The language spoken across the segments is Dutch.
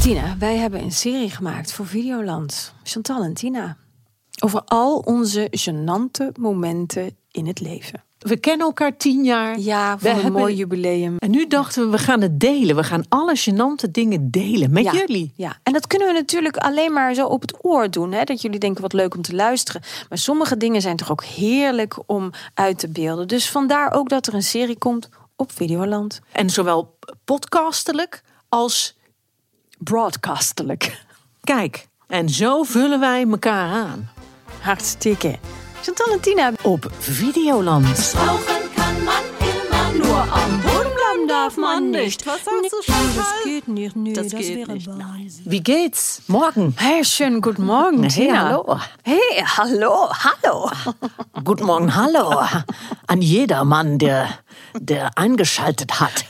Tina, wij hebben een serie gemaakt voor Videoland. Chantal en Tina. Over al onze gênante momenten in het leven. We kennen elkaar 10 jaar. Ja, voor een mooi jubileum. En nu dachten we gaan het delen. We gaan alle gênante dingen delen met jullie. Ja, en dat kunnen we natuurlijk alleen maar zo op het oor doen. Hè? Dat jullie denken wat leuk om te luisteren. Maar sommige dingen zijn toch ook heerlijk om uit te beelden. Dus vandaar ook dat er een serie komt op Videoland. En zowel podcastelijk als broadcastelijk. Kijk, en zo vullen wij elkaar aan. Hartstikke. Chantal en Tina op Videoland. Rauchen kann man immer, nur am Boden bleiben darf man nicht. Was sagst du, Chantal? Das geht nicht, nee, das das geht wäre nicht. Wahnsinn. Wie geht's? Morgen. Hey, schönen guten Morgen, Tina. Hallo. Hey, hallo. Guten Morgen, hallo. An jeder Mann, der eingeschaltet hat.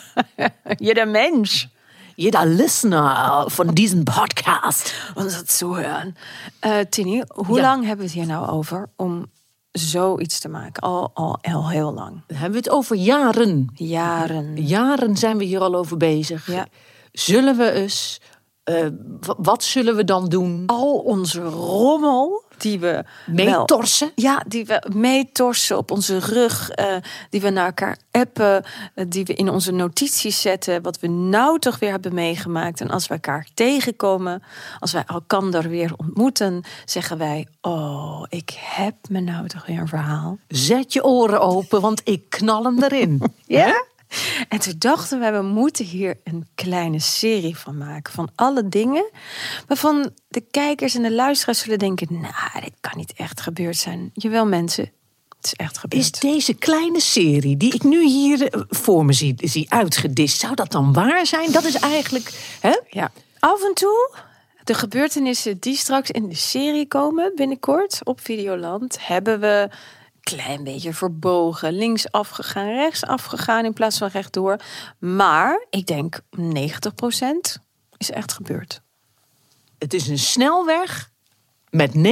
Jeder Mensch. Jeder Listener von diesem Podcast. Unser Zuhören. Tini, hoe lang hebben we het hier nou over om zoiets te maken? Al heel lang. Dan hebben we het over jaren. Jaren zijn we hier al over bezig. Ja. Zullen we eens... wat zullen we dan doen? Al onze rommel die we meetorsen. Die we meetorsen op onze rug. Die we naar elkaar appen. Die we in onze notities zetten. Wat we nou toch weer hebben meegemaakt. En als we elkaar tegenkomen. Als wij elkander weer ontmoeten. Zeggen wij, oh, ik heb me nou toch weer een verhaal. Zet je oren open, want ik knal hem erin. Ja? En toen dachten we moeten hier een kleine serie van maken. Van alle dingen waarvan de kijkers en de luisteraars zullen denken... nou, dit kan niet echt gebeurd zijn. Jawel mensen, het is echt gebeurd. Is deze kleine serie die ik nu hier voor me zie uitgedist... zou dat dan waar zijn? Dat is eigenlijk... Hè? Ja, af en toe... de gebeurtenissen die straks in de serie komen binnenkort op Videoland... hebben we... klein beetje verbogen, links afgegaan, rechts afgegaan in plaats van rechtdoor. Maar ik denk 90% is echt gebeurd. Het is een snelweg met 90%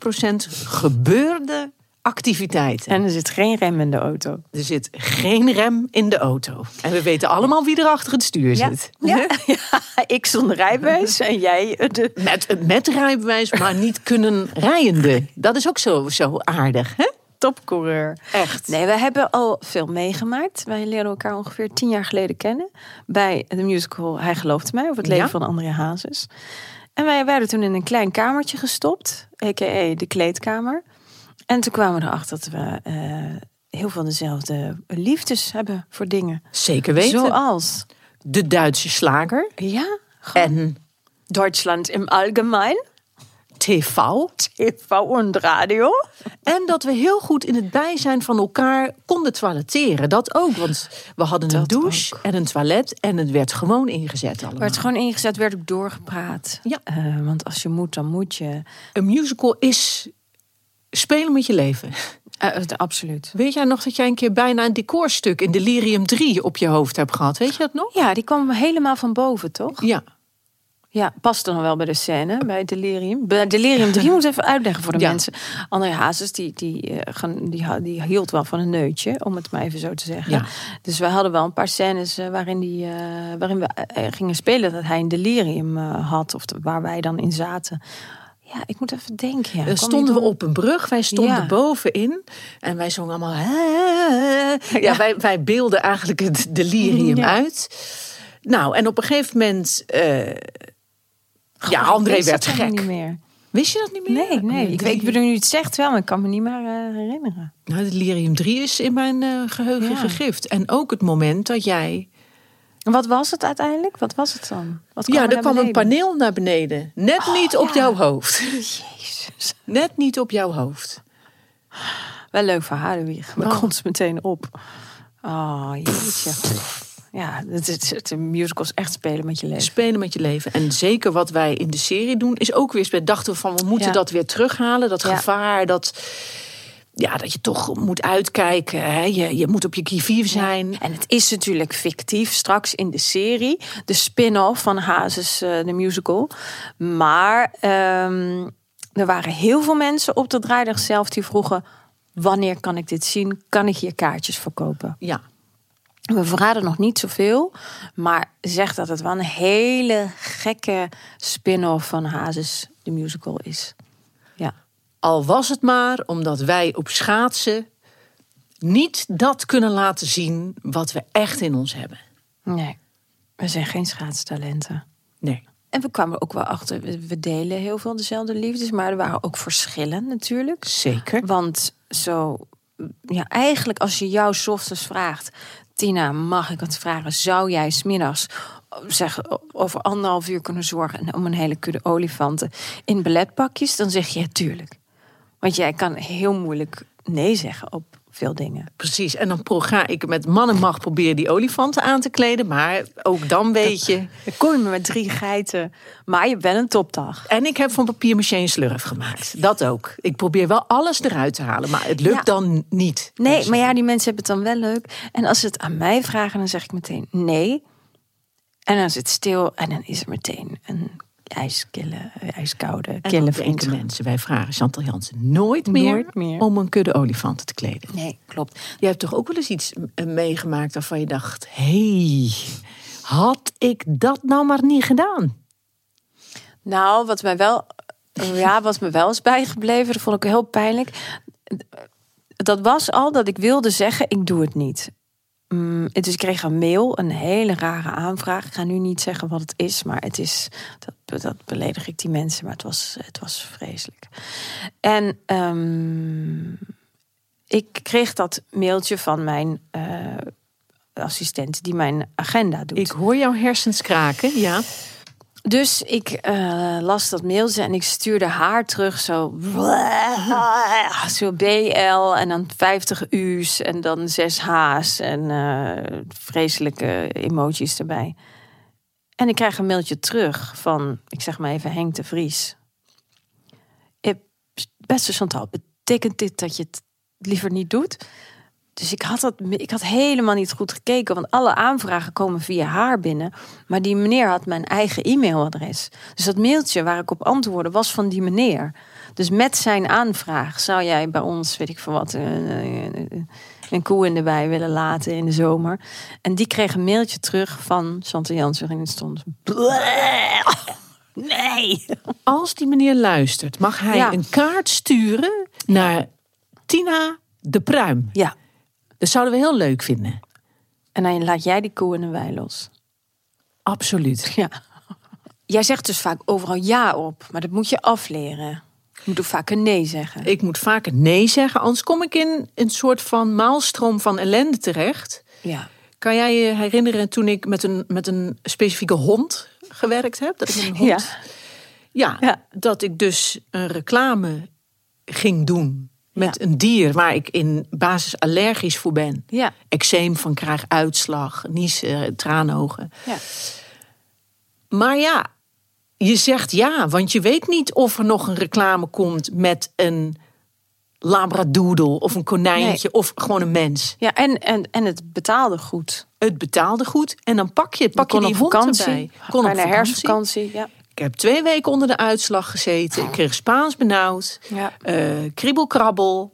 gebeurde activiteit. En er zit geen rem in de auto. Er zit geen rem in de auto. En we weten allemaal wie er achter het stuur zit. Ja, ik zonder rijbewijs en jij... Met rijbewijs, maar niet kunnen rijende. Dat is ook zo aardig, hè? Topcoureur. Echt. Nee, we hebben al veel meegemaakt. Wij leren elkaar ongeveer 10 jaar geleden kennen. Bij de musical Hij geloofde mij. Over het leven van André Hazes. En wij werden toen in een klein kamertje gestopt. A.k.a. de kleedkamer. En toen kwamen we erachter dat we heel veel dezelfde liefdes hebben voor dingen. Zeker weten. Zoals de Duitse slager. Ja. En Duitsland im Allgemein. TV en radio. En dat we heel goed in het bijzijn van elkaar konden toiletteren. Dat ook, want we hadden een douche en een toilet en het werd gewoon ingezet allemaal. Werd gewoon ingezet, werd ook doorgepraat. Ja. Want als je moet, dan moet je. Een musical is spelen met je leven. Absoluut. Weet jij nog dat jij een keer bijna een decorstuk in Delirium 3 op je hoofd hebt gehad? Weet je dat nog? Ja, die kwam helemaal van boven, toch? Ja. Ja, past er nog wel bij de scène, bij Delirium. Bij Delirium 3 moet even uitleggen voor de mensen. André Hazes, die hield wel van een neutje, om het maar even zo te zeggen. Ja. Dus we hadden wel een paar scènes waarin we gingen spelen dat hij een delirium had. Of waar wij dan in zaten. Ja, ik moet even denken. Ja. Dan stonden we op een brug, wij stonden bovenin. En wij zongen allemaal... Ja, wij beelden eigenlijk het delirium uit. Nou, en op een gegeven moment... André werd gek. Niet meer. Wist je dat niet meer? Nee. Ik bedoel, nu het zegt wel, maar ik kan me niet meer herinneren. Nou, het Delirium 3 is in mijn geheugen gegrift. En ook het moment dat jij... Wat was het uiteindelijk? Wat was het dan? Er kwam een paneel naar beneden. Net niet op jouw hoofd. Jezus. Net niet op jouw hoofd. Wel leuk verhaal, Wieg. Maar komt ze meteen op. Oh, jeetje. Ja, de musicals echt spelen met je leven. Spelen met je leven. En zeker wat wij in de serie doen, is ook weer... dachten we van, we moeten dat weer terughalen. Dat gevaar, dat je toch moet uitkijken. Hè? Je moet op je qui-vive zijn. Ja. En het is natuurlijk fictief. Straks in de serie. De spin-off van Hazes, de musical. Maar er waren heel veel mensen op de draaidag zelf die vroegen... wanneer kan ik dit zien? Kan ik hier kaartjes verkopen? Ja. We verraden nog niet zoveel, maar zeg dat het wel een hele gekke spin-off van Hazes de musical is. Ja. Al was het maar omdat wij op schaatsen niet dat kunnen laten zien wat we echt in ons hebben. Nee, we zijn geen schaatstalenten. Nee. En we kwamen ook wel achter, we delen heel veel dezelfde liefdes, maar er waren ook verschillen natuurlijk. Zeker. Want eigenlijk als je jou 's ochtends vraagt, Tina, mag ik wat vragen? Zou jij 's middags over 1,5 uur kunnen zorgen om een hele kudde olifanten in balletpakjes? Dan zeg je tuurlijk. Want jij kan heel moeilijk nee zeggen op veel dingen. Precies, en dan ga ik met man en macht proberen die olifanten aan te kleden. Maar ook dan weet je... Dan kom je met 3 geiten, maar je hebt wel een topdag. En ik heb van papier-maché een slurf gemaakt. Dat ook. Ik probeer wel alles eruit te halen, maar het lukt dan niet. Nee, maar die mensen hebben het dan wel leuk. En als ze het aan mij vragen, dan zeg ik meteen nee. En dan is het stil en dan is er meteen een ijskoude, kille vriend. Mensen, wij vragen Chantal Jansen nooit meer om een kudde olifanten te kleden. Nee, klopt. Je hebt toch ook wel eens iets meegemaakt waarvan je dacht, had ik dat nou maar niet gedaan? Nou, wat me wel is bijgebleven, dat vond ik heel pijnlijk. Dat was al dat ik wilde zeggen, ik doe het niet. Dus ik kreeg een mail, een hele rare aanvraag. Ik ga nu niet zeggen wat het is, maar het is dat beledig ik die mensen, maar het was vreselijk. En ik kreeg dat mailtje van mijn assistent die mijn agenda doet. Ik hoor jouw hersens kraken, ja. Dus ik las dat mailtje en ik stuurde haar terug zo BL en dan 50 U's en dan 6 H's en vreselijke emojis erbij. En ik krijg een mailtje terug van, ik zeg maar even Henk de Vries. Beste Chantal, betekent dit dat je het liever niet doet? Dus ik had helemaal niet goed gekeken, want alle aanvragen komen via haar binnen. Maar die meneer had mijn eigen e-mailadres. Dus dat mailtje waar ik op antwoordde was van die meneer. Dus met zijn aanvraag zou jij bij ons, weet ik veel wat, een koe in de wei willen laten in de zomer. En die kreeg een mailtje terug van Chantal Jansen waarin het stond. Nee. Als die meneer luistert, mag hij een kaart sturen naar Tina de Pruim. Ja. Dat zouden we heel leuk vinden. En dan laat jij die koe in de wei los. Absoluut. Ja. Jij zegt dus vaak overal ja op, maar dat moet je afleren. Je moet ook vaker nee zeggen. Ik moet vaker nee zeggen, anders kom ik in een soort van maalstroom van ellende terecht. Ja. Kan jij je herinneren toen ik met een specifieke hond gewerkt heb? Dat ik met een hond... Ja, dat ik dus een reclame ging doen met een dier waar ik in basis allergisch voor ben. Ja. Eczeem van krijg, uitslag, niezen, traanogen. Ja. Maar ja, je zegt ja, want je weet niet of er nog een reclame komt met een labradoodle of een konijntje of gewoon een mens. Ja, en het betaalde goed. Het betaalde goed en dan pak je die hond erbij. Kon op herfstvakantie, ja. Ik heb 2 weken onder de uitslag gezeten. Ik kreeg Spaans benauwd. Ja. Kriebelkrabbel.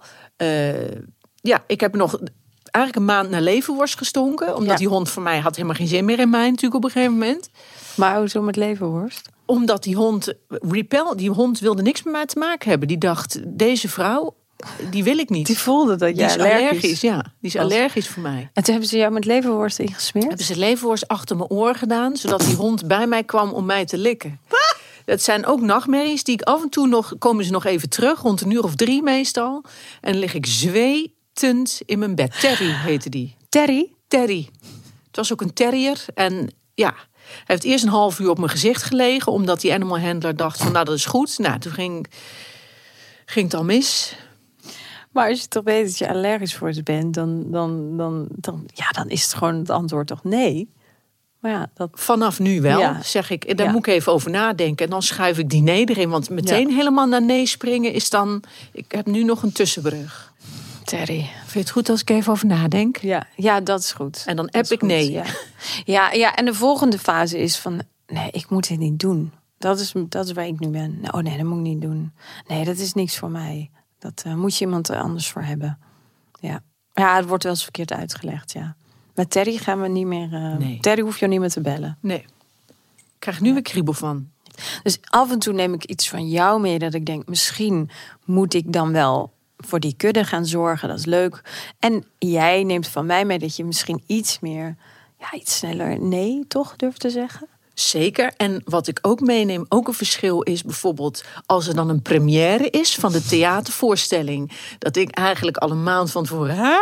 Ik heb nog eigenlijk een maand naar levenworst gestonken. Omdat die hond van mij had helemaal geen zin meer in mij natuurlijk op een gegeven moment. Maar hoezo met levenworst? Omdat die hond wilde niks met mij te maken hebben. Die dacht, deze vrouw, die wil ik niet. Die voelde dat jij allergisch. Ja, die is allergisch voor mij. En toen hebben ze jou met levenworst ingesmeerd? Hebben ze levenworst achter mijn oor gedaan, zodat die hond bij mij kwam om mij te likken. Dat zijn ook nachtmerries die ik af en toe komen ze nog even terug, rond 1 uur of 3 meestal. En dan lig ik zwetend in mijn bed. Terry heette die. Terry. Het was ook een terrier en ja... Hij heeft eerst een half uur op mijn gezicht gelegen, omdat die animal handler dacht van, nou, dat is goed. Nou, toen ging het al mis. Maar als je toch weet dat je allergisch voor ze bent, dan is het gewoon het antwoord toch nee. Maar ja, vanaf nu wel, zeg ik. Daar moet ik even over nadenken. En dan schuif ik die nee erin, want meteen helemaal naar nee springen is dan... Ik heb nu nog een tussenbrug. Terry. Vind je het goed als ik even over nadenk? Ja, dat is goed. En dan heb ik nee. Ja, en de volgende fase is van... Nee, ik moet dit niet doen. Dat is waar ik nu ben. Oh nee, dat moet ik niet doen. Nee, dat is niks voor mij. Dat moet je iemand anders voor hebben. Ja, het wordt wel eens verkeerd uitgelegd, ja. Met Terry gaan we niet meer... Nee. Terry hoef je niet meer te bellen. Nee. Ik krijg nu weer kriebel van. Dus af en toe neem ik iets van jou mee dat ik denk, misschien moet ik dan wel voor die kudde gaan zorgen. Dat is leuk. En jij neemt van mij mee dat je misschien iets meer, iets sneller nee toch durft te zeggen. Zeker. En wat ik ook meeneem, ook een verschil is bijvoorbeeld als er dan een première is van de theatervoorstelling. Dat ik eigenlijk al een maand van tevoren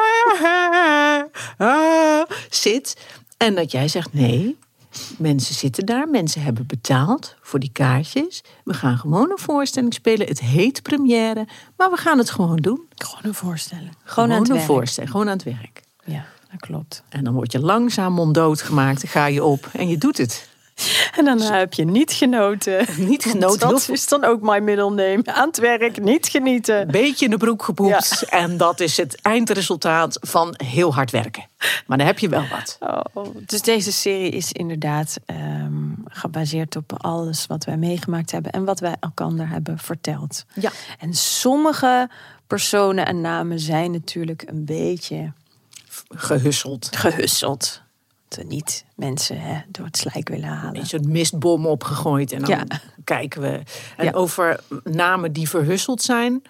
zit. En dat jij zegt nee. Mensen zitten daar, mensen hebben betaald voor die kaartjes. We gaan gewoon een voorstelling spelen. Het heet première, maar we gaan het gewoon doen. Gewoon een voorstelling. Gewoon aan het een werk. voorstelling, gewoon aan het werk. Ja, dat klopt. En dan word je langzaam monddood gemaakt, dan ga je op en je doet het. En dan heb je niet genoten. Niet genoten. Dat is dan ook mijn middelneem. Aan het werk, niet genieten. Beetje in de broek gepoept. Ja. En dat is het eindresultaat van heel hard werken. Maar dan heb je wel wat. Dus deze serie is inderdaad gebaseerd op alles wat wij meegemaakt hebben. En wat wij elkaar hebben verteld. Ja. En sommige personen en namen zijn natuurlijk een beetje... Gehusseld. Dat we niet mensen door het slijk willen halen. Een soort mistbom opgegooid en dan kijken we. En over namen die verhusseld zijn.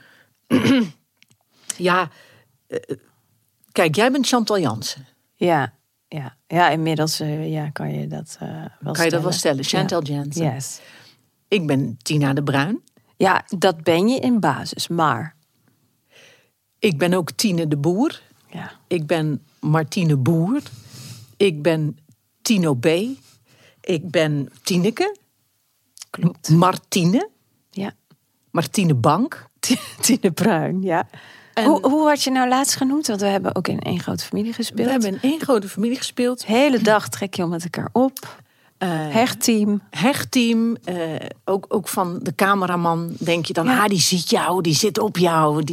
Kijk, jij bent Chantal Jansen. Ja, inmiddels kan je dat wel stellen. Kan je dat wel stellen, Chantal Jansen. Yes. Ik ben Tina de Bruin. Ja, dat ben je in basis, maar... Ik ben ook Tine de Boer. Ja. Ik ben Martine Boer. Ik ben Tino B. Ik ben Tineke. Klopt. Martine. Ja. Martine Bank. Tine Bruin, ja. En hoe had je nou laatst genoemd? Want we hebben ook in één grote familie gespeeld. We hebben in één grote familie gespeeld. De hele dag trek je met elkaar op. Hechtteam. Hechtteam. Ook van de cameraman denk je dan... die ziet jou, die zit op jou.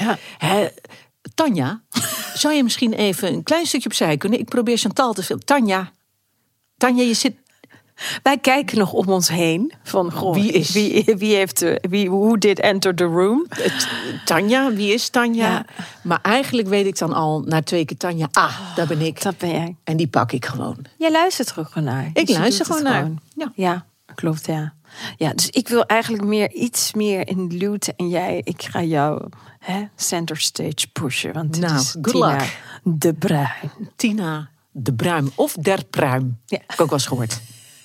Tanja, zou je misschien even een klein stukje opzij kunnen? Ik probeer Chantal te filmen. Tanja, je zit... Wij kijken nog om ons heen. Van, goh, hoe dit enter the room? Tanja, wie is Tanja? Ja. Maar eigenlijk weet ik dan al na 2 keer Tanja. Daar ben ik. Dat ben jij. En die pak ik gewoon. Jij luistert er ook gewoon naar. Ik luister gewoon naar. Ja, klopt, ja. Ja, dus ik wil eigenlijk iets meer in de luwte. En ik ga jou center stage pushen. Want dit is Tina de Bruin. Tina de Bruin. Of Der Pruim. Ja. Heb ik ook wel eens gehoord.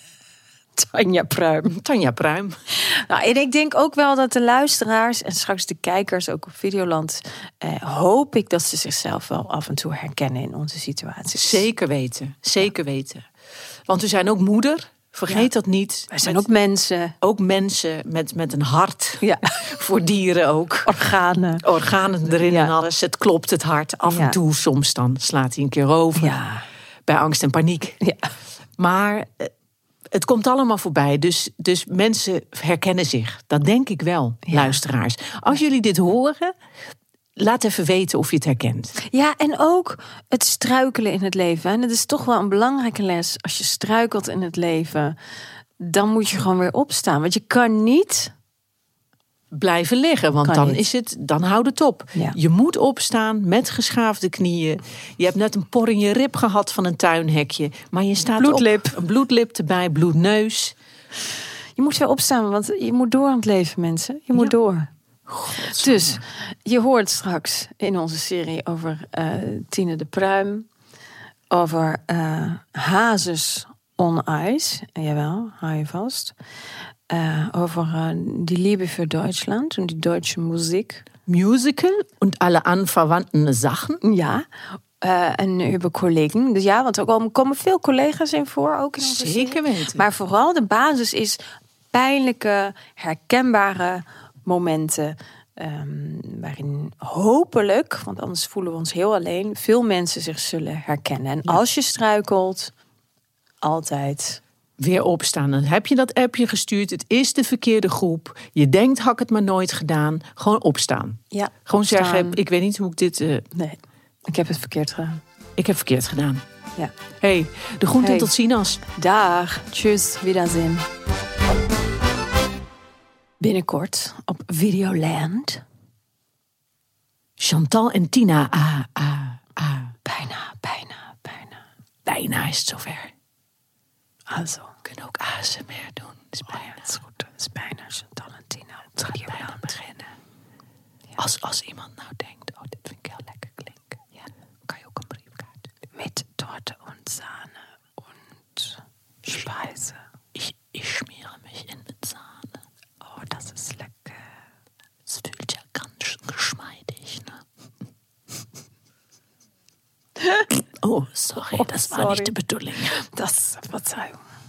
Tanja Pruim. Nou, en ik denk ook wel dat de luisteraars en straks de kijkers ook op Videoland... hoop ik dat ze zichzelf wel af en toe herkennen in onze situaties. Zeker weten. Want we zijn ook moeder. Vergeet dat niet. Wij zijn ook mensen. Ook mensen met een hart. Ja. Voor dieren ook. Organen erin en alles. Het klopt, het hart. Af en toe, soms dan slaat hij een keer over. Ja. Bij angst en paniek. Ja. Maar... het komt allemaal voorbij, dus mensen herkennen zich. Dat denk ik wel, luisteraars. Als jullie dit horen, laat even weten of je het herkent. Ja, en ook het struikelen in het leven. En het is toch wel een belangrijke les. Als je struikelt in het leven, dan moet je gewoon weer opstaan. Want je kan niet... blijven liggen, want dan houdt het op. Ja. Je moet opstaan met geschaafde knieën. Je hebt net een por in je rib gehad van een tuinhekje, maar je staat bloedlip. Op. Een bloedlip erbij, bloedneus. Je moet weer opstaan, want je moet door aan het leven, mensen. Je moet door. Godzijdank. Dus je hoort straks in onze serie over Tine de Pruim, over Hazes on Ice. Jawel, hou je vast. Over die Liebe für Deutschland und die deutsche Musik. Musical und alle anverwandten Sachen. Ja, en über Kollegen. Dus ja, want er komen veel collega's in voor. Ook in onze Zeker weten. Maar vooral de basis is pijnlijke, herkenbare momenten. Waarin hopelijk, want anders voelen we ons heel alleen, veel mensen zich zullen herkennen. En als je struikelt, altijd... weer opstaan. Dan heb je dat appje gestuurd. Het is de verkeerde groep. Je denkt, had ik het maar nooit gedaan. Gewoon opstaan. Ja, gewoon opstaan. Zeggen, ik weet niet hoe ik dit... Nee, ik heb het verkeerd gedaan. Ik heb verkeerd gedaan. Ja. Hey, de groeten en tot ziens. Dag. Tjus, wiedersehen. Binnenkort op Videoland. Chantal en Tina. Bijna. bijna is het zover. Also. We kunnen ook ASMR doen. Het is bijna. Het is goed. Het is bijna Valentina. Het gaat bijna beginnen. Ja. Als iemand nou denkt, dit vind ik heel lekker klinken. Ja. Dan kan je ook een briefkaart. Met Torte und Sahne und Speise. Ich schmiere mich in mit Sahne. Oh, das ist lecker. Es fühlt ja ganz geschmeidig, ne? Oh, sorry, das war nicht die Bedoeling. Das, Verzeihung.